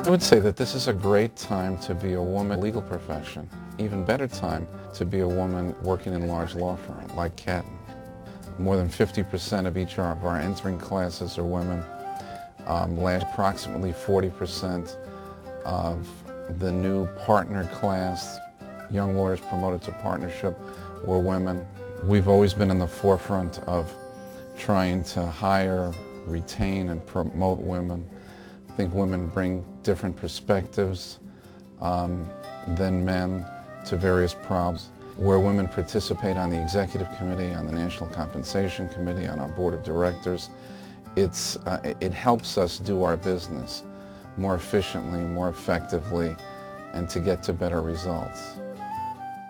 I would say that this is a great time to be a woman in the legal profession. Even better time to be a woman working in a large law firm like Catton. More than 50% of each of our entering classes are women. Approximately 40% of the new partner class, young lawyers promoted to partnership, were women. We've always been in the forefront of trying to hire, retain, and promote women. I think women bring different perspectives than men to various problems. Where women participate on the executive committee, on the National Compensation Committee, on our board of directors, it helps us do our business more efficiently, more effectively, and to get to better results.